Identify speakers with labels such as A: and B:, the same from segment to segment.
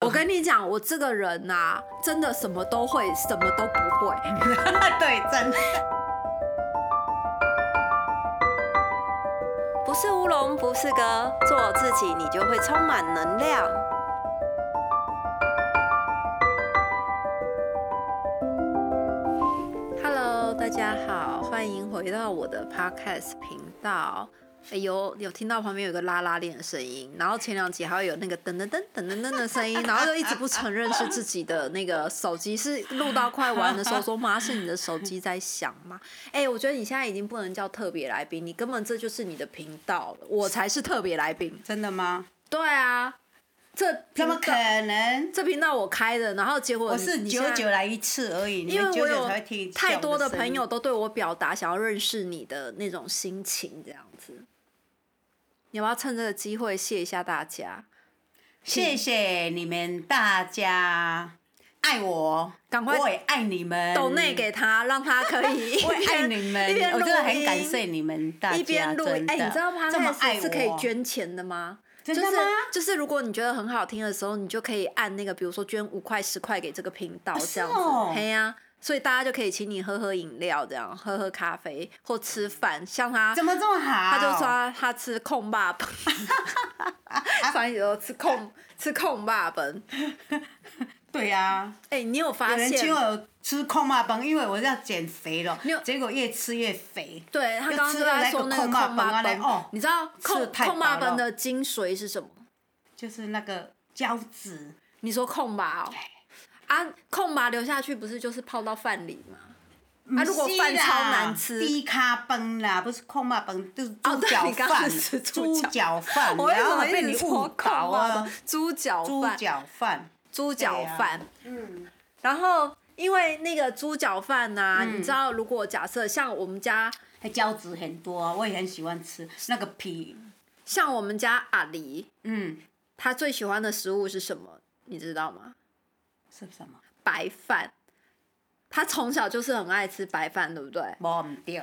A: 我跟你讲，我这个人啊，真的什么都会，什么都不会。
B: 对，真的。
C: 不是乌龙，不是哥，做自己，你就会充满能量。Hello， 大家好，欢迎回到我的 Podcast 频道。有听到旁边有个拉拉链的声音，然后前2集还会有那个噔噔噔噔噔噔的声音，然后又一直不承认是自己的那个手机，是录到快完的时候说妈是你的手机在响吗？我觉得你现在已经不能叫特别来宾，你根本这就是你的频道了，我才是特别来宾。
B: 真的吗？
A: 对啊，
B: 怎么可能？
A: 这频道我开的，然后结果
B: 我是久来一次而已，
A: 因为我有太多的
B: 朋
A: 朋友都对我表达想要认识你的那种心情，这样子。你要不要趁这个机会谢一下大家？
B: 谢谢你们大家爱我，
A: 赶快
B: 我也爱你们。
A: 抖内给他，让他可以
B: 我也爱你们，我真的很感谢你们大家，
A: 一边录音。你知道
B: 这么爱
A: Podcast
B: 我
A: 是可以捐钱的吗？
B: 真的吗？
A: 就是如果你觉得很好听的时候，你就可以按那个，比如说捐5块10块给这个频道这样子。嘿呀。所以大家就可以请你喝喝饮料，这样喝咖啡或吃饭。像他
B: 怎么这么好？
A: 他就说他吃控霸本，上一集都吃控霸本。
B: 对呀。
A: 你有发现？
B: 有人请我吃控霸本，因为我要减肥了，结果越吃越肥。
A: 对，他刚刚就在说那个控霸本，你知道控霸本的精髓是什么？
B: 就是那个胶质。
A: 你说控霸哦？控把留下去不是就是泡到饭里吗？如果饭超难吃，
B: 低卡饭啦，不是控霸饭，就是猪脚饭，猪脚饭，然后被你误导啊，
A: 猪脚饭。然后因为那个猪脚饭呐，你知道，如果假设像我们家，
B: 胶质很多，我也很喜欢吃那个皮。
A: 像我们家阿狸，他最喜欢的食物是什么？你知道吗？
B: 是什么？
A: 白饭。他从小就是很爱吃白饭，对不对？
B: 没对，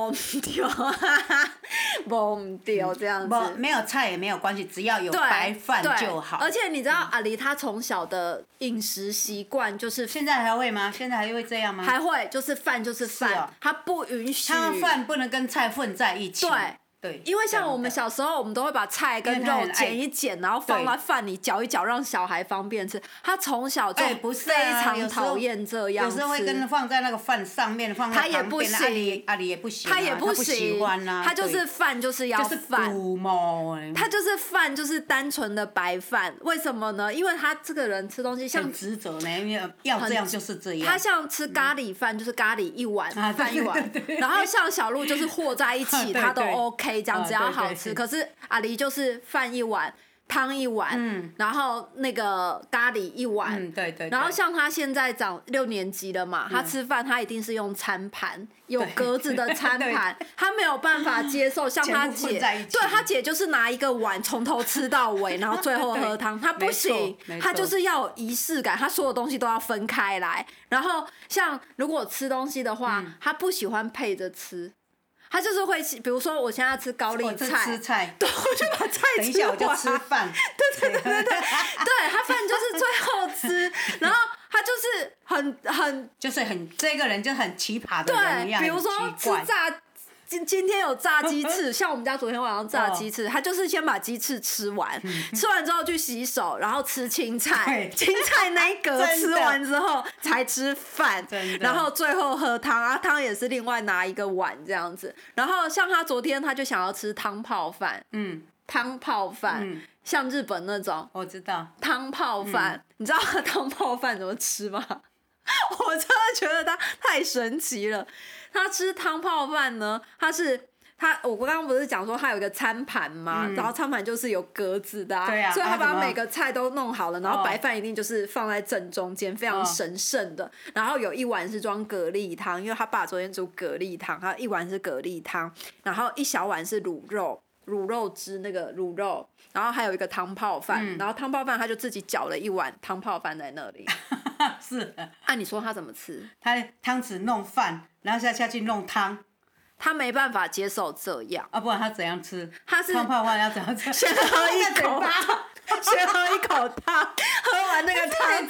A: 这样子。
B: 没有菜也没有关系，只要有白饭就好。
A: 而且你知道阿狸他从小的饮食习惯就是，
B: 现在还会吗？现在还会这样吗？
A: 还会，就是饭就是饭，他不允许。
B: 他饭不能跟菜混在一起。对，
A: 因为像我们小时候，我们都会把菜跟肉剪一剪，然后放在饭里搅一搅，让小孩方便吃。他从小就非常讨厌这样吃。
B: 有时候会放在那个饭上面，放在旁边。
A: 他也不行，
B: 阿里也不行，
A: 他也不
B: 喜欢啊。
A: 他就是饭就是要饭，他就是饭就是单纯的白饭。为什么呢？因为他这个人吃东西像
B: 执着呢，因为要这样就是这样。
A: 他像吃咖喱饭，就是咖喱一碗，饭一碗。然后像小鹿就是和在一起，他都 OK。这样只要好吃，可是阿狸就是饭一碗，汤一碗，然后那个咖喱一碗，
B: 对。
A: 然后像他现在长6年级了嘛，他吃饭他一定是用餐盘，有格子的餐盘，他没有办法接受像他姐，对他姐就是拿一个碗从头吃到尾，然后最后喝汤，他不行，他就是要有仪式感，他所有东西都要分开来。然后像如果吃东西的话，他不喜欢配着吃。他就是会，比如说我现在要吃高丽菜，
B: 吃菜，
A: 对，我就把菜吃完。
B: 等一下我就吃饭。
A: 对，他饭就是最后吃，然后他就是
B: 这个人就很奇葩的人一样，
A: 对，比如说吃今天有炸鸡翅，像我们家昨天晚上炸鸡翅，他就是先把鸡翅吃完，吃完之后去洗手，然后吃青菜，青菜那一格吃完之后才吃饭，然后最后喝汤，汤也是另外拿一个碗这样子。然后像他昨天他就想要吃汤泡饭，汤泡饭，像日本那种，
B: 我知道
A: 汤泡饭，你知道他汤泡饭怎么吃吗？我真的觉得他太神奇了。他吃汤泡饭呢，我刚刚不是讲说他有一个餐盘吗？然后餐盘就是有格子的，所以他把每个菜都弄好了，然后白饭一定就是放在正中间，非常神圣的。然后有一碗是装蛤蜊汤，因为他爸昨天煮蛤蜊汤，他一碗是蛤蜊汤，然后一小碗是卤肉汁那个卤肉，然后还有一个汤泡饭，然后汤泡饭他就自己搅了一碗汤泡饭在那里。
B: 是。
A: 你说他怎么吃？
B: 他汤匙弄饭，然后下去弄汤。
A: 他没办法接受这样。
B: 不然他怎样吃？
A: 他是
B: 汤泡饭要怎样吃？
A: 先喝一口汤，喝完那个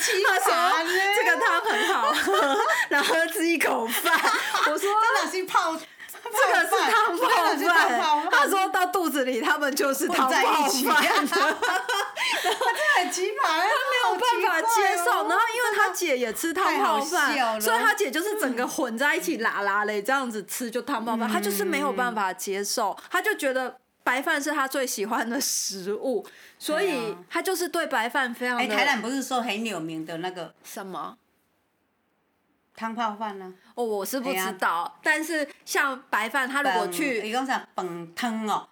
A: 他说这个汤很好喝，然后吃一口饭。我说
B: 真的是泡。
A: 这个是汤泡饭，他说到肚子里，他们就是汤泡饭，他
B: 真的很奇葩，他
A: 没有办法接受。然后因为他姐也吃汤泡饭，所以他姐就是整个混在一起拉嘞，这样子吃就汤泡饭，他就是没有办法接受，他就觉得白饭是他最喜欢的食物，所以他就是对白饭非常的。
B: 台南不是说很有名的那个
A: 什么？
B: 汤泡饭呢？
A: 哦，我是不知道，但是像白饭，他如果去，
B: 你讲啥饭汤哦？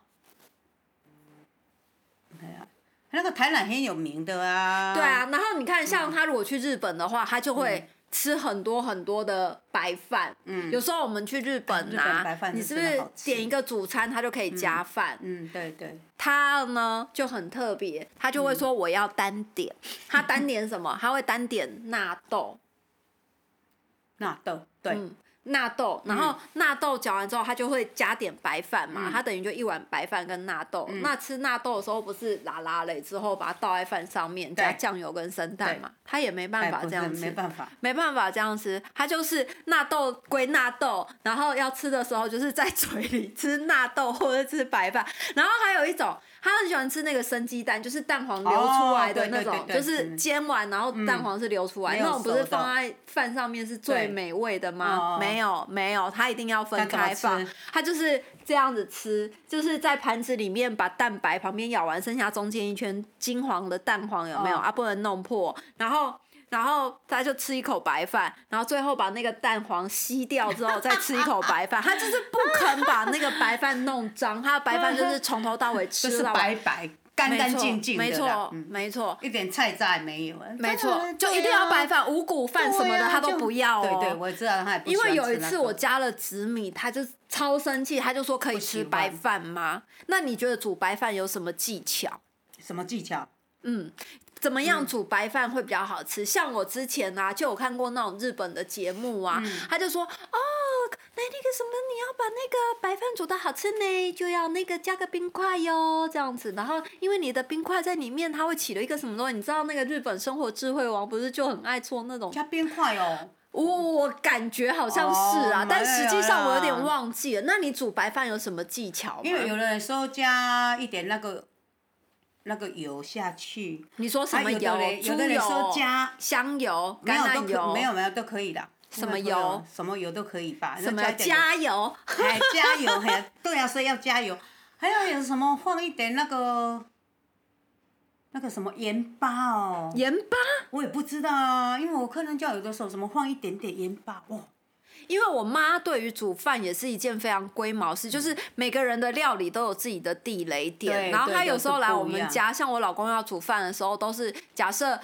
B: 那个台南很有名的啊。
A: 对啊，然后你看，像他如果去日本的话，他就会吃很多很多的白饭。有时候我们去日本你是不是点一个主餐，他就可以加饭？
B: 对对。
A: 他呢就很特别，他就会说我要单点。他单点什么？他会单点纳豆。
B: 纳豆，对，
A: 纳豆，然后纳豆搅完之后，他就会加点白饭嘛，他等于就一碗白饭跟纳豆。那吃纳豆的时候不是拉嘞，之后把它倒在饭上面，加酱油跟生蛋嘛，他也没办法这样吃，没办法这样吃，他就是纳豆归纳豆，然后要吃的时候就是在嘴里吃纳豆或者吃白饭，然后还有一种。他很喜欢吃那个生鸡蛋，就是蛋黄流出来的那种，就是煎完然后蛋黄是流出来，那种不是放在饭上面是最美味的吗？没有，他一定要分开放，他就是这样子吃，就是在盘子里面把蛋白旁边咬完，剩下中间一圈金黄的蛋黄有没有啊？不能弄破，然后他就吃一口白饭，然后最后把那个蛋黄吸掉之后再吃一口白饭，他就是不肯把那个白饭弄脏，他的白饭就是从头到尾吃到
B: 白白干干净净的，
A: 没错，
B: 一点菜渣也没有，
A: 没错，就一定要白饭，五谷饭什么的他都不要哦。
B: 对，我知道他也不喜欢吃
A: 因为有一次我加了紫米，他就超生气，他就说可以吃白饭吗？那你觉得煮白饭有什么技巧？
B: 什么技巧？
A: 怎么样煮白饭会比较好吃？像我之前就有看过那种日本的节目啊，他就说那个什么，你要把那个白饭煮得好吃呢，就要那个加个冰块哟，这样子。然后因为你的冰块在里面，它会起了一个什么东西？你知道那个日本生活智慧王不是就很爱做那种
B: 加冰块哦？
A: 我感觉好像是啊，但实际上我有点忘记了。那你煮白饭有什么技巧吗？
B: 因为有的人说加一点那个油下去。
A: 你说什么油？
B: 有的人说加
A: 香油、橄榄油，
B: 没有都可以的。
A: 什么油？
B: 什么油都可以吧。
A: 什么加油？
B: 加油，对啊，所以要加油。还有什么放一点那个什么盐巴哦？
A: 盐巴？
B: 我也不知道啊，因为我客人叫有的时候什么放一点点盐巴哦。
A: 因为我妈对于煮饭也是一件非常龟毛事，就是每个人的料理都有自己的地雷点，然后她有时候来我们家，像我老公要煮饭的时候，都是假设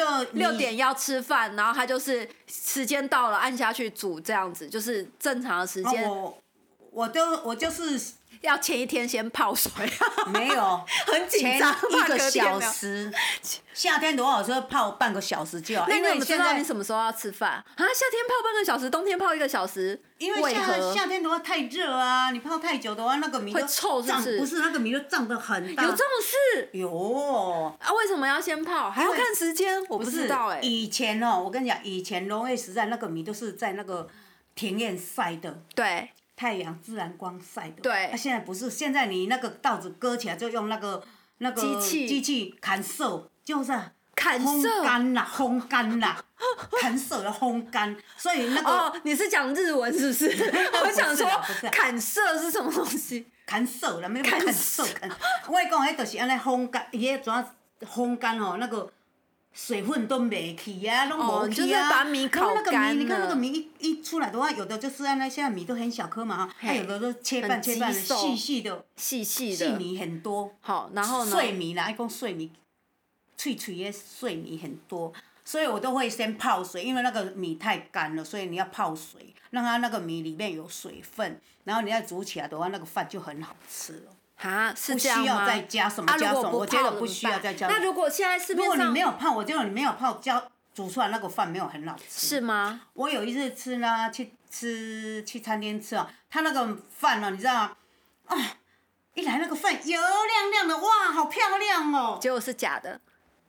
A: 6点要吃饭，然后他就是时间到了按下去煮这样子，就是正常的时间。
B: 我就是
A: 要前一天先泡水，
B: 没有，
A: 很紧张，
B: 前1个小时。夏天多好说泡半个小时就好。
A: 那你怎么知道你什么时候要吃饭啊？夏天泡半个小时，冬天泡1个小时，
B: 因为夏天的话太热啊，你泡太久的话，那个米
A: 会臭，是不是？
B: 不是，那个米都胀得很大。
A: 有这种事？
B: 有
A: 啊？为什么要先泡？还要看时间？我不知道
B: 以前我跟你讲，以前农业时代那个米都是在那个田院晒的。
A: 对。
B: 太阳自然光晒的。
A: 对。
B: 现在不是，现在你那个稻子割起来就用那个机器砍瘦，就是烘干啦，砍瘦的烘干，所以那个
A: 你是讲日文是不是？我想说砍色是什么东西？
B: 砍瘦啦，没有砍瘦。我讲迄就是安尼烘干，伊迄怎烘干那个水分都没去啊，拢无去啊。
A: 就是把米烤干了。
B: 你看那个米一出来的话，有的就是按那现在米都很小颗嘛哈，有的都切半细细的，细米很多。
A: 好，然后呢？
B: 碎米啦，讲碎米，脆脆的碎米很多，所以我都会先泡水，因为那个米太干了，所以你要泡水，让它那个米里面有水分，然后你再煮起来的话，那个饭就很好吃了。
A: 是这样吗？
B: 不需要再加什么，我觉得不需要再加。
A: 那如果现在市面上，
B: 如果你没有泡，我觉得你没有泡，煮出来那个饭没有很好吃。
A: 是吗？
B: 我有一次吃呢，去餐厅吃他那个饭你知道吗？一来那个饭油亮亮的，哇，好漂亮哦。
A: 结果是假的。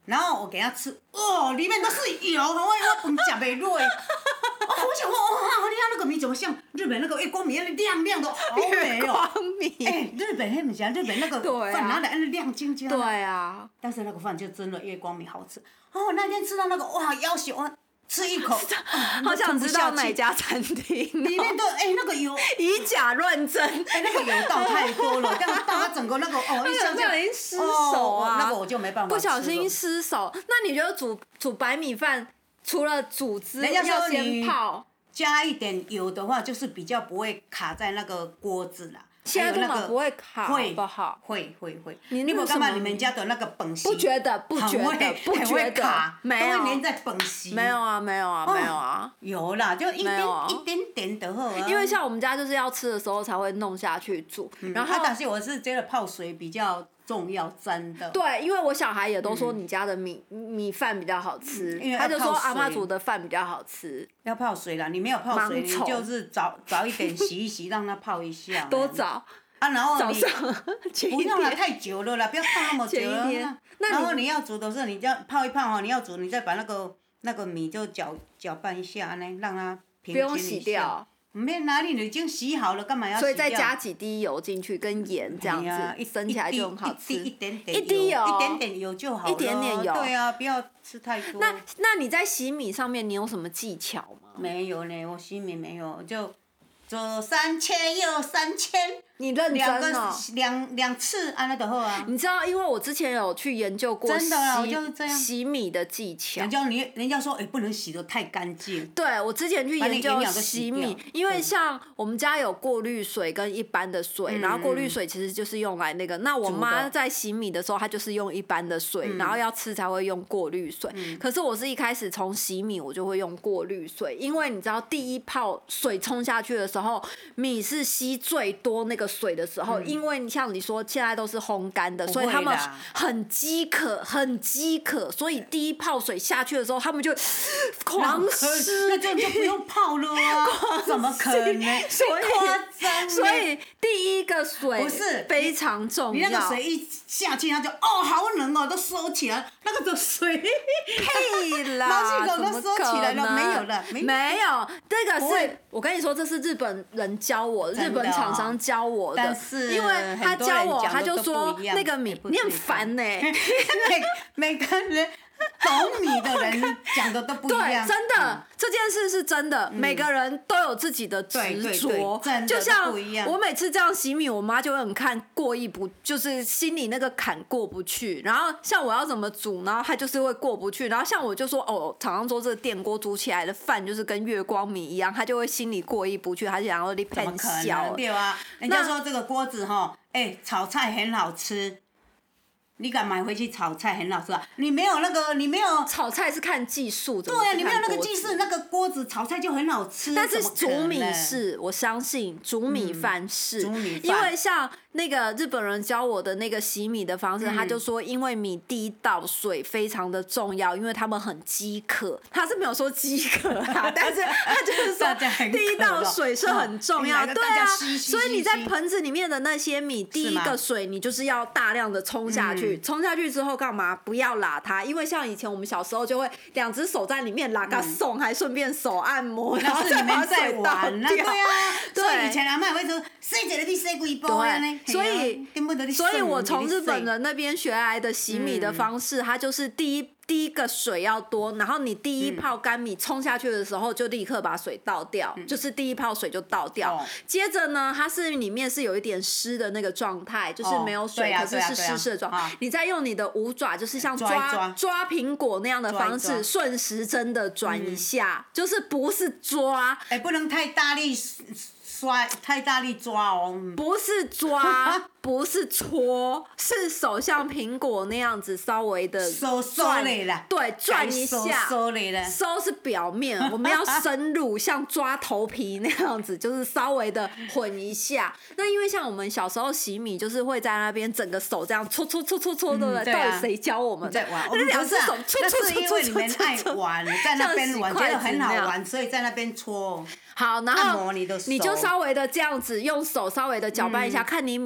B: 然后我给他吃，哦，里面都是油，我饭吃不落。我想说，哇，你看那个米怎么像日本那个月光米那亮亮的，好美哦。
C: 月光米。
B: 日本那不像日本那个饭拿来那亮晶晶的。
C: 对啊。
B: 但是那个饭就真的月光米好吃。那天吃到那个，哇，要死我！吃一口，
C: 好想知道哪家餐厅。
B: 里面的那个油
C: 以假乱真。
B: 那个油倒太多了，这样倒它整个那个一下
C: 不小心失手啊。
B: 那个我就没办法。
C: 不小心失手，那你觉得煮白米饭除了煮之外，要先泡？
B: 加一点油的话，就是比较不会卡在那个锅子啦。
C: 现在根本不会卡，好不好？
B: 会。你有感觉你们家的那个本席？
C: 不觉得，
B: 很会卡，
C: 没有。
B: 都会粘在本席。
C: 没有啊。
B: 有啦，就一点点的好啊。
C: 因为像我们家就是要吃的时候才会弄下去煮，然后
B: 但是我是觉得泡水比较重要，真的。
C: 对，因为我小孩也都说你家的米饭比较好吃，他就说阿嬤煮的饭比较好吃。
B: 要泡水啦，你没有泡水，你就是早一点洗一洗，让它泡一下。
C: 多早？
B: 然后
C: 早上
B: 不用了，太久了啦，不要泡那么久了。然后你要煮的时候，你就泡一泡你要煮，你再把那个米就搅拌一下呢，让它平均一下。
C: 不用洗掉。
B: 唔免哪里，你已经洗好了，干嘛要洗掉？
C: 所以再加几滴油进去，跟盐这样子，蒸起来就很好吃。
B: 一点点
C: 油，
B: 一点点油就好了。
C: 一点点油。
B: 对啊，不要吃太多。
C: 那你在洗米上面，你有什么技巧吗？
B: 没有呢，我洗米没有，就左3000右3000。
C: 你认真哦。
B: 两次安那就好啊。
C: 你知道，因为我之前有去研究过洗米的技巧。
B: 人家说不能洗得太干净。
C: 对，我之前去研究洗米，因为像我们家有过滤水跟一般的水，然后过滤水其实就是用来那个。那我妈在洗米的时候，她就是用一般的水，然后要吃才会用过滤水。可是我是一开始从洗米我就会用过滤水，因为你知道第一泡水冲下去的时候，米是吸最多那个水的时候，因为像你说现在都是烘干的，所以他们很饥渴，所以第一泡水下去的时候，他们就狂吃，
B: 那就不用泡了啊！怎么可能？夸张！
C: 所以第一个水不是非常重要。
B: 你那个水一下去，它就好冷哦，都收起来，那个的水
C: 屁啦，
B: 毛细孔都收起来了，没有了，
C: 没有，这个是我跟你说，这是日本人教我，日本厂商教我的。因为他教我，他就说那个米，你很烦呢。
B: 每个人懂米的人讲的都不一样。
C: 对，真的，这件事是真的，每个人都有自己的执着。就像我每次这样洗米，我妈就会很就是心里那个坎过不去。然后像我要怎么煮，然后她就是会过不去。然后像我就说常常说这个电锅煮起来的饭就是跟月光米一样，她就会心里过意不去，她就想要你喷笑。
B: 对啊，人家说这个锅子炒菜很好吃。你敢买回去炒菜很好吃啊？你没有
C: 炒菜是看技术，
B: 对啊，你没有那个技术，那个锅子炒菜就很好吃。
C: 但是煮米是，我相信煮米饭是，因为像那个日本人教我的那个洗米的方式，他就说，因为米第一道水非常的重要，因为他们很饥渴，他是没有说饥渴啊，但是他就是说第一道水是很重要，对啊，所以你在盆子里面的那些米，第一个水你就是要大量的冲下去。冲下去之后干嘛？不要拉它，因为像以前我们小时候就会2只手在里面拉个送，还顺便手按摩，然后
B: 再把水倒掉。对
C: 啊，
B: 所以以前阿嬤会说洗一个你洗几包呢？
C: 所以我从日本人那边学来的洗米的方式，它就是第一个水要多，然后你第一泡干米冲下去的时候，就立刻把水倒掉，就是第一泡水就倒掉。接着呢，它是里面是有一点湿的那个状态，就是没有水，可是是湿的状态。你再用你的五爪，就是像抓苹果那样的方式，顺时针的转一下，就是不是抓，
B: 不能太大力。太大力抓哦，
C: 不是抓，不是搓，是手像苹果那样子稍微的
B: 收啦，
C: 对，转一下，
B: 收
C: 是表面，我们要深入，像抓头皮那样子，就是稍微的混一下。那因为像我们小时候洗米，就是会在那边整个手这样搓，对不对？到底谁教我们？
B: 在玩，
C: 那2只手搓，
B: 那是因为你们爱玩，在那边玩，觉得很好玩，所以在那边搓。
C: 好，然后你就稍微的这样子用手稍微的搅拌一下，看你米量的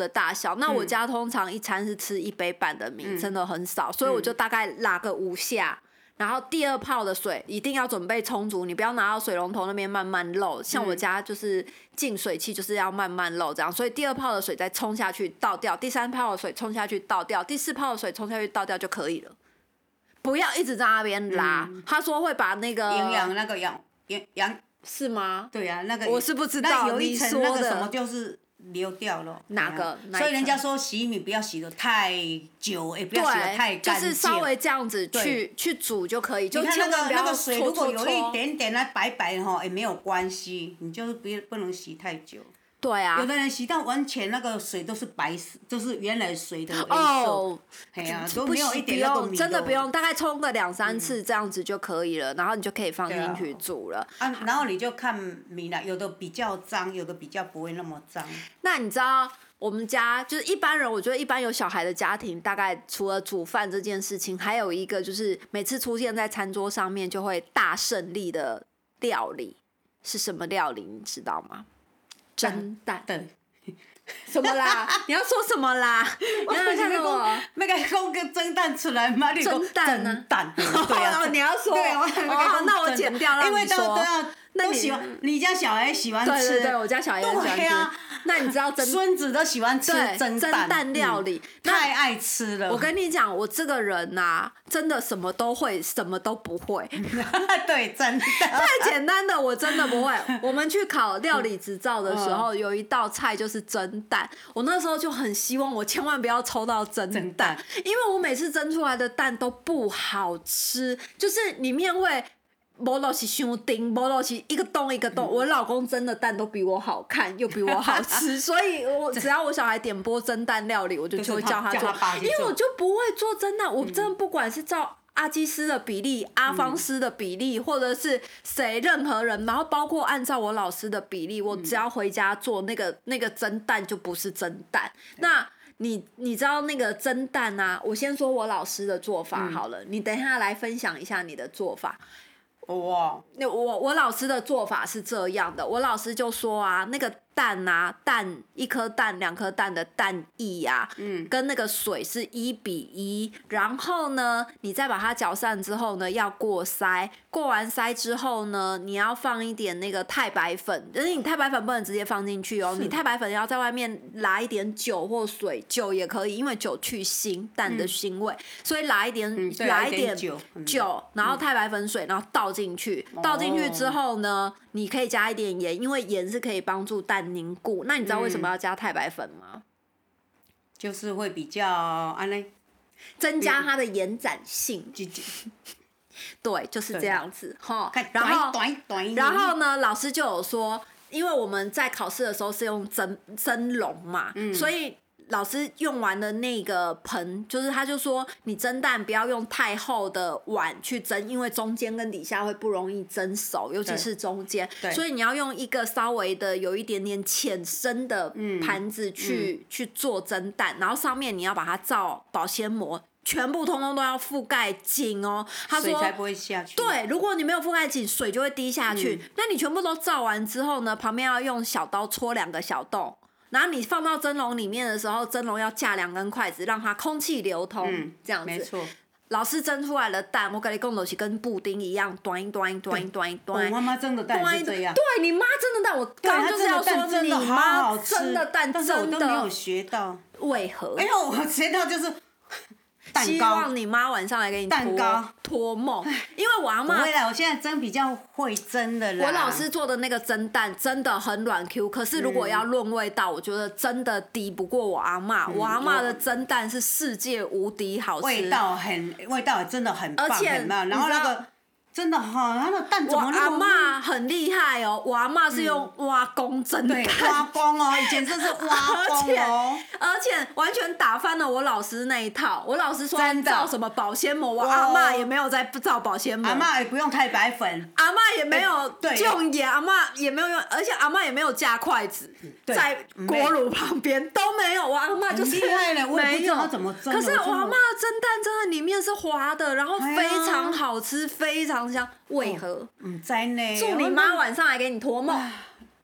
A: 大小。那我家通常一餐是吃1杯半的米，真的很少，所以我就大概拉个5下。然后第2泡的水一定要准备充足，你不要拿到水龙头那边慢慢漏。像我家就是净水器就是要慢慢漏这样，所以第2泡的水再冲下去倒掉，第3泡的水冲下去倒掉，第4泡的水冲下去倒掉就可以了。不要一直在那边拉，他说会把那个
B: 营养那个养
A: 是吗？
B: 对啊，那个
A: 我是不知道
B: 那有一层
A: 你说的
B: 那个什么就是流掉了。
A: 哪个？
B: 所以人家说洗米不要洗得太久，也不要洗得太干净，
A: 就是稍微这样子去煮就可以，就
B: 你看
A: 千万不要
B: 那个水如果有一
A: 搓
B: 点点白白哈，也没有关系，你就是不能洗太久。
A: 对啊，
B: 有的人洗到完全那个水都是白色，就是原来水的颜色。
A: 哦，
B: 哎呀，都没有一点那个米。
A: 真的不用，大概冲个2-3次这样子就可以了，然后你就可以放进去煮了。
B: 然后你就看米了，有的比较脏，有的比较不会那么脏。
A: 那你知道我们家就是一般人，我觉得一般有小孩的家庭，大概除了煮饭这件事情，还有一个就是每次出现在餐桌上面就会大胜利的料理是什么料理？你知道吗？蒸蛋。
B: 对。
A: 什么啦？你要说什么啦？你要看到我？
B: 那个讲个蒸蛋出来嘛？你
A: 蒸蛋呢？
B: 蒸蛋，对啊。
A: 你要说？
B: 对，
A: 那我剪掉让你说。
B: 因为都喜欢，你家小孩喜欢吃。
A: 对，我家小孩也喜欢吃。那你知道
B: 孙子都喜欢吃蒸
A: 蛋料理，
B: 太爱吃了。
A: 我跟你讲，我这个人呐，真的什么都会，什么都不会。
B: 对，真的。
A: 太简单的我真的不会。我们去考料理执照的时候，有一道菜就是蒸蛋。我那时候就很希望我千万不要抽到蒸蛋，因为我每次蒸出来的蛋都不好吃，就是里面会。无就是伤丁，无就是一个洞一个洞。我老公蒸的蛋都比我好看，又比我好吃，所以只要我小孩点播蒸蛋料理，我就会叫他做，因为我就不会做蒸蛋。我真的不管是照阿基师的比例、阿方师的比例，或者是谁任何人，然后包括按照我老师的比例，我只要回家做那个蒸蛋就不是蒸蛋。那你知道那个蒸蛋啊？我先说我老师的做法好了，你等一下来分享一下你的做法。
B: 哇！
A: 我老师的做法是这样的，我老师就说啊，那个蛋啊，一颗蛋、2颗蛋的蛋液啊，跟那个水是1:1，然后呢，你再把它搅散之后呢，要过筛，过完筛之后呢，你要放一点那个太白粉，就是你太白粉不能直接放进去哦，你太白粉要在外面拉一点酒或水，酒也可以，因为酒去腥，蛋的腥味，所以拉一点酒，然后太白粉水，然后倒进去之后呢，你可以加一点盐，因为盐是可以帮助蛋凝固。那你知道为什么要加太白粉吗？
B: 就是会比较
A: 增加它的延展性。对，就是这样子哈。然后呢，老师就有说，因为我们在考试的时候是用蒸笼嘛，所以。老师用完的那个盆，就是他就说你蒸蛋不要用太厚的碗去蒸，因为中间跟底下会不容易蒸熟，尤其是中间，所以你要用一个稍微的有一点点浅深的盘子去做蒸蛋，然后上面你要把它罩保鲜膜。全部通通都要覆盖紧哦，他说
B: 水才不会下去。
A: 对，如果你没有覆盖紧，水就会滴下去。那你全部都罩完之后呢，旁边要用小刀戳2个小洞。然后你放到蒸笼里面的时候，蒸笼要架2根筷子，让它空气流通，这样子。
B: 没错。
A: 老师蒸出来的蛋，我跟你讲就是跟布丁一样，端一端。
B: 我妈妈蒸的蛋是这样。
A: 对，你妈蒸的蛋，我刚就是要说你妈蒸的蛋真的，
B: 但是我都没有学到。
A: 为何？
B: 因为我学到就是。
A: 希望你妈晚上来给你托梦，因为我阿嬷
B: 不会啦，我现在蒸比较会蒸的啦。
A: 我老师做的那个蒸蛋真的很软 Q， 可是如果要论味道，我觉得真的敌不过我阿嬷。我阿嬷的蒸蛋是世界无敌好吃，
B: 味道真的很棒，而且然后那个。真的哈，它的蛋怎么那么？
A: 我阿嬷很厉害哦，我阿嬷是用挖工蒸蛋，
B: 对，挖工哦，以前真是挖工哦，
A: 而且完全打翻了我老师那一套。我老师说造什么保鲜膜，我阿嬷也没有在造保鲜膜，
B: 阿嬷也不用太白粉，
A: 阿嬷也没有用盐，阿嬷也没有用，而且阿嬷也没有架筷子在锅炉旁边都没有。我阿嬷就是
B: 厉害了，我也不知道她怎么蒸。
A: 可是我阿嬷的蒸蛋真的里面是滑的，然后非常好吃，非常香。为何？
B: 唔知呢。
A: 祝你妈晚上来给你托梦。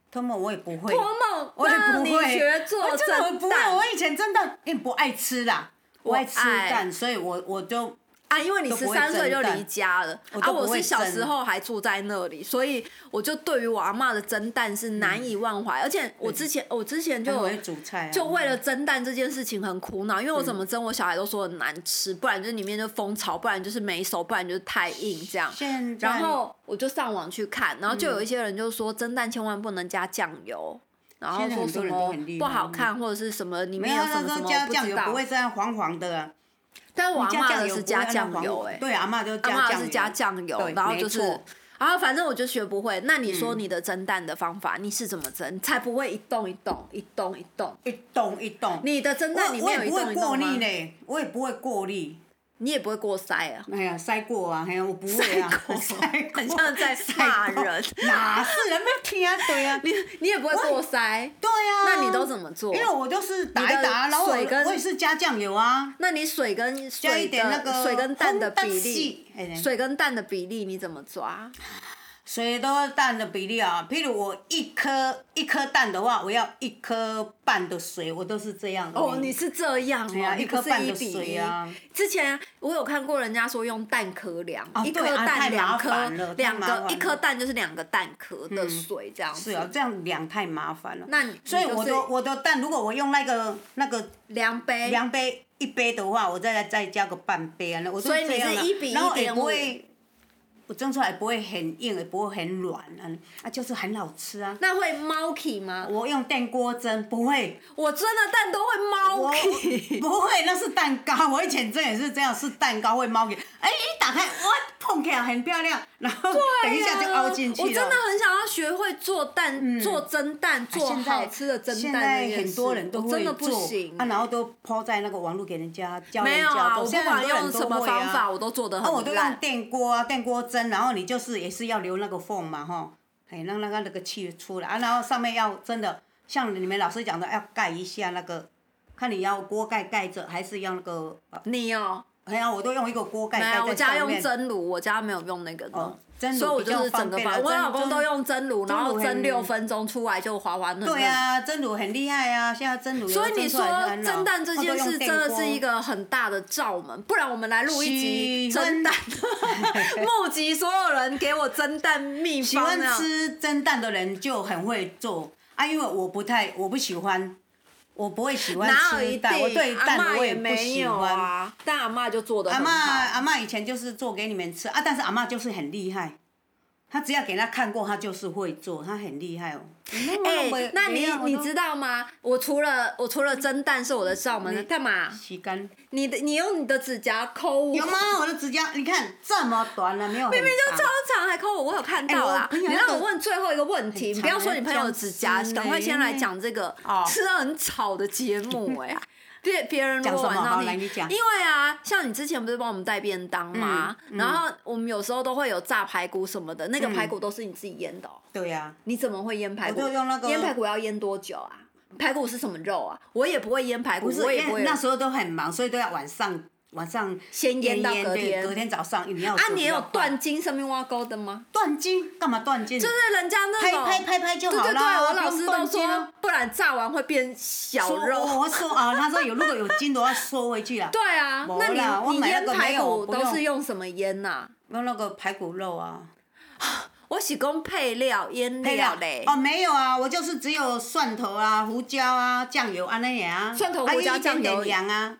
B: 托梦我也不会。
A: 托梦，
B: 我也
A: 那你
B: 不会。
A: 学做
B: 我真的
A: 蒸
B: 不会，
A: 蛋
B: 我以前真的因为不爱吃啦，不爱吃
A: 我爱
B: 蛋，所以我就。
A: 啊，因为你13岁就离家了，我是小时候还住在那里，所以我就对于我阿嬷的蒸蛋是难以忘怀，而且我之前就
B: 会煮菜，
A: 就为了蒸蛋这件事情很苦恼，因为我怎么蒸我小孩都说很难吃，不然就是里面就蜂巢，不然就是没熟，不然就是太硬这样。然后我就上网去看，然后就有一些人就说蒸蛋千万不能加酱油。然后说什么不好看或者是什么里面有什么什么
B: 加酱油
A: 不知道，
B: 不会这样黄黄的啊。
A: 但是我阿嬷的是加酱油
B: 对，阿嬷就加酱油。
A: 阿嬷是加酱油，然后就是，然后反正我就学不会。那你说你的蒸蛋的方法，你是怎么蒸，才不会一动一动，一动一动，
B: 一动一动？
A: 你的蒸蛋里面有一动一动吗？
B: 我也不会过滤嘞，我也不会过滤。
A: 你也不会过筛啊？
B: 哎呀，筛过啊，哎呀，我不会啊，
A: 筛过，很像在骂人。
B: 哪是人没听啊？对啊，
A: 你也不会过筛？
B: 对啊。
A: 那你都怎么做？
B: 因为我就是打一打，然后我也是加酱油啊。
A: 那你水跟蛋的比例，水跟蛋的比例你怎么抓？
B: 水跟蛋的比例啊，譬如我一颗蛋的话，我要1颗半的水，我都是这样的。
A: 哦，你是这样哦，
B: 你不是1比1水啊。
A: 之前我有看过人家说用蛋壳量，一颗蛋一颗蛋就是2个蛋壳的水这样子。
B: 是啊，这样量太麻烦了。
A: 那
B: 所以我的蛋，如果我用那个
A: 量杯
B: 1杯的话，我再加个半杯啊，我
A: 所以你是1比1.5。
B: 我蒸出来不会很硬，也不会很软啊，就是很好吃啊。
A: 那会猫起吗？
B: 我用电锅蒸不会。
A: 我蒸的蛋都会猫起。
B: 不会，那是蛋糕。我以前蒸也是这样，是蛋糕会猫起。哎，一打开，哇，碰起来很漂亮，然后等一下就凹进去了。
A: 我真的很想要学会做蛋，做蒸蛋，做好吃的蒸蛋。
B: 现在很多人都会做，
A: 真的不行
B: 啊，然后都抛在那个网络给人家教人家做。
A: 没有啊，我不管用什么方法，我都做得很烂。
B: 我都用电锅蒸，然后你就是也是要留那个缝嘛，吼，哎，让那个气出来啊，然后上面要真的像你们老师讲的，要盖一下那个，看你要锅盖盖着，还是要那个。
A: 你哦。
B: 哎呀，我都用一个锅盖盖在上面。
A: 我家用蒸炉，我家没有用那个的。
B: 蒸
A: 炉比较方便。我老公都用蒸炉，然后蒸6分钟出来就滑滑嫩嫩。
B: 对啊，蒸炉很厉害啊，现在蒸炉。
A: 所以你说蒸蛋这件事真的是一个很大的罩门，不然我们来录一集蒸蛋，募集所有人给我蒸蛋秘方。
B: 喜欢吃蒸蛋的人就很会做啊，因为我不喜欢。我不会喜欢吃蛋，我对蛋我也不喜欢。
A: 但阿嬷就做得很好。
B: 阿嬷以前就是做给你们吃啊，但是阿嬷就是很厉害，她只要给她看过，她就是会做，她很厉害哦。
A: 那你知道吗？我除了蒸蛋是我的罩门，干嘛？
B: 洗干。
A: 你用你的指甲抠我。
B: 有吗？我的指甲，你看这么短了，没有。
A: 明明就超长，还抠我，我有看到啦。你让我问最后一个问题，你不要说你朋友的指甲，赶快先来讲这个吃的很吵的节目哎。别人如果晚上听，因为啊，像你之前不是帮我们带便当吗？然后我们有时候都会有炸排骨什么的，那个排骨都是你自己腌的哦。
B: 对呀。
A: 你怎么会腌排骨？
B: 我就用那个。
A: 腌排骨要腌多久啊？排骨是什么肉啊？我也不会腌排骨，我也不会。
B: 那时候都很忙，所以都要晚上
A: 先腌到隔天，
B: 隔天早上你要。
A: 啊，你有断筋上面挖沟的吗？
B: 断筋干嘛断筋？
A: 就是人家那种
B: 拍就好了。
A: 对对对，我老师都说，不然炸完会变小肉。
B: 我说啊，他说如果有筋都要缩回去了。
A: 对啊，那你腌排骨都是用什么腌呐？
B: 用那个排骨肉啊。
A: 我是讲配料腌料嘞。
B: 哦，没有啊，我就是只有蒜头啊、胡椒啊、酱油安尼啊。
A: 蒜头、胡椒、酱油、
B: 羊啊。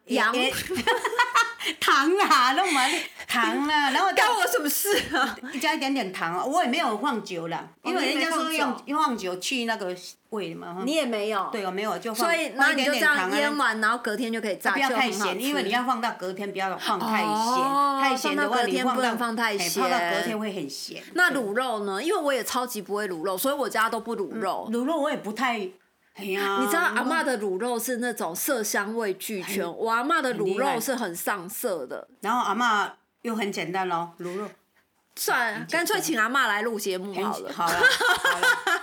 A: 糖
B: 啊，弄嘛糖啊，然后
A: 干我什么事啊？
B: 加一点点糖啊，我也没有放酒啦，因为人家说用放酒去那个味嘛。
A: 你也没有。
B: 对，我没有就放。
A: 所以，然后你就这样腌完，然后隔天就可以炸，
B: 不要太咸，因为你要放到隔天，不要放太咸。太咸的话，你
A: 不能放太咸，
B: 放到隔天会很咸。
A: 那卤肉呢？因为我也超级不会卤肉，所以我家都不卤肉。
B: 卤肉我也不太。哎呀，
A: 你知道阿嬷的卤肉是那种色香味俱全，我阿嬷的卤肉是很上色的。
B: 然后阿嬷又很简单咯，卤肉。
A: 算了，干脆请阿嬷来录节目好了。
B: 好了。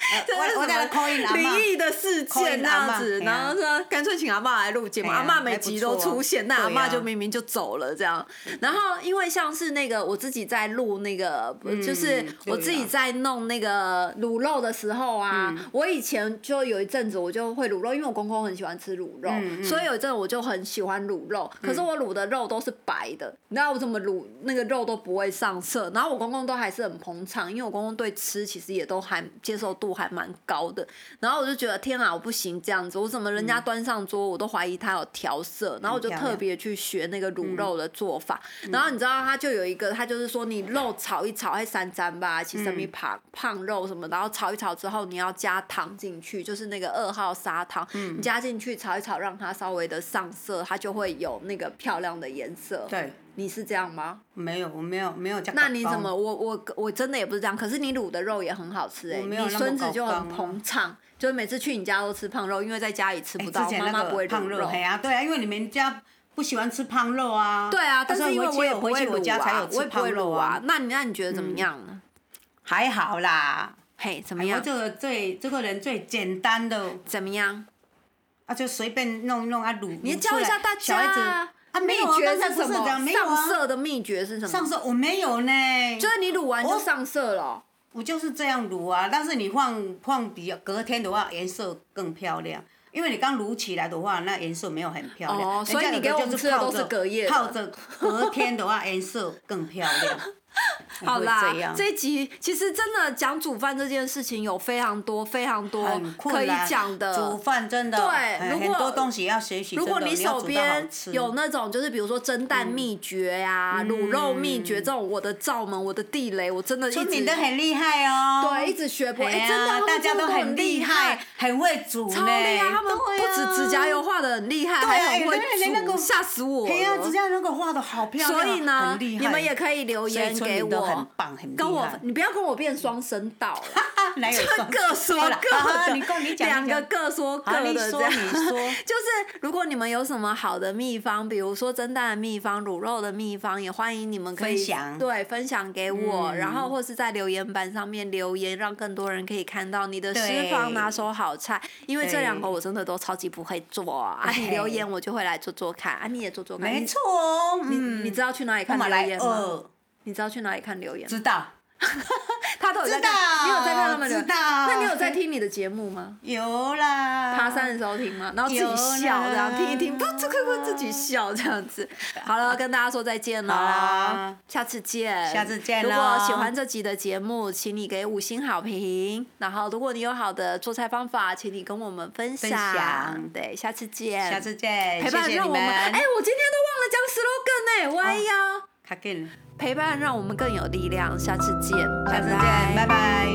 B: 我在 call in 阿嬷
A: 灵异的事件那样子，
B: call in
A: 然
B: 阿嬷
A: 后说干脆请阿嬷来录节目，
B: 嘿啊
A: 阿嬷每集都出现，那阿
B: 还不错啊
A: 嬷就明明就走了这样。然后因为像是那个我自己在录那个，就是我自己在弄那个卤肉的时候啊，我以前就有一阵子我就会卤肉，因为我公公很喜欢吃卤肉，所以有一阵我就很喜欢卤肉，可是我卤的肉都是白的，你知道我怎么卤那个肉都不会上色，然后我公公都还是很捧场，因为我公公对吃其实也都还接受度还蛮高的，然后我就觉得天啊，我不行这样子，我怎么人家端上桌我都怀疑他有调色，然后我就特别去学那个卤肉的做法，然后你知道他就有一个，他就是说你肉炒一炒，还三沾吧，其实米胖肉什么，然后炒一炒之后你要加糖进去，就是那个2号砂糖，你加进去炒一炒，让它稍微的上色，它就会有那个漂亮的颜色。
B: 对，
A: 你是这样吗？
B: 没有，我没有加。
A: 那你怎么？我真的也不是这样，可是你卤的肉也很好吃哎、你孙子就很捧场，就是每次去你家都吃胖肉，因为在家里吃不到，妈妈不会卤肉。
B: 对啊，对啊，因为你们家不喜欢吃胖肉啊。
A: 对啊，但是因为我也不会
B: 我家才有吃胖肉
A: 啊。那你觉得怎么样呢？
B: 还好啦。
A: 嘿，怎么样？
B: 我这个人最简单的。
A: 怎么样？
B: 啊，就随便弄一弄啊卤。
A: 你教一下大家。
B: 小孩子啊，
A: 秘诀是什么？
B: 上
A: 色的秘诀是什么？
B: 上色我没有呢。
A: 就是你卤完就上色了。
B: 我就是这样卤啊，但是你放比隔天的话，颜色更漂亮。因为你刚卤起来的话，那颜色没有很漂亮。
A: 哦，所以你给我们吃的都是隔夜的。
B: 泡着隔天的话，颜色更漂亮。
A: 好啦，这一集其实真的讲煮饭这件事情有非常多可以讲的。
B: 煮饭真的
A: 对，
B: 很多东西要学习。
A: 如果你手边有那种就是比如说蒸蛋秘诀呀、卤肉秘诀这种，我的罩门、我的地雷，我真的一直。
B: 出名的很厉害哦。
A: 对，一直学播。真的，
B: 大家都很厉害，很会煮呢。
A: 超厉害，他们不止指甲油画的很厉害，还很会煮，吓死我了。
B: 对啊，指甲那个画的好漂亮，
A: 所以呢，你们也可以留言给我，
B: 很棒，很厉害。
A: 跟我，你不要跟我变双声道了，
B: 哪有双？
A: 各说各的，
B: 你讲
A: 两个各说各的这样。
B: 你说，
A: 就是如果你们有什么好的秘方，比如说蒸蛋的秘方、卤肉的秘方，也欢迎你们可以分享给我，然后或是在留言板上面留言，让更多人可以看到你的私房拿手好菜。因为这2个我真的都超级不会做啊，你留言我就会来做做看，啊你也做做看。
B: 没错哦，
A: 你知道去哪里看留言吗？你知道去哪里看留言？
B: 知道。
A: 他都有在看，你有在看他们的？
B: 知道。
A: 那你有在听你的节目吗？
B: 有啦。
A: 爬山的时候听吗？然后自己笑，这样听一听，自己笑这样子。好了，跟大家说再见了，下次见。
B: 下次见。
A: 如果喜欢这集的节目，请你给5星好评。然后，如果你有好的做菜方法，请你跟我们分享。对，下次见。
B: 下次见。
A: 陪伴让我们。我今天都忘了讲 slogan 呢，歪呀。
B: 卡紧。
A: 陪伴让我们更有力量，下次见，
B: 下次见，拜拜。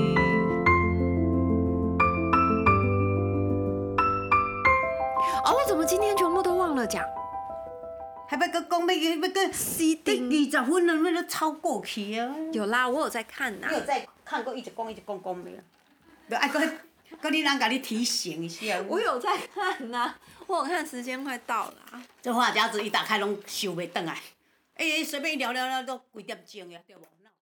A: 我怎么今天全部都忘了讲？
B: 还要讲要个
A: 西丁
B: 20分了，那都超过去啊！
A: 有啦，我有在看呐。
B: 你有在看过一直讲没有？就爱搁你人甲你提醒一下。
A: 我有在看呐，我有看时间快到了。
B: 这话匣子一打开拢收袂转来。随便聊都几点钟呀，对无？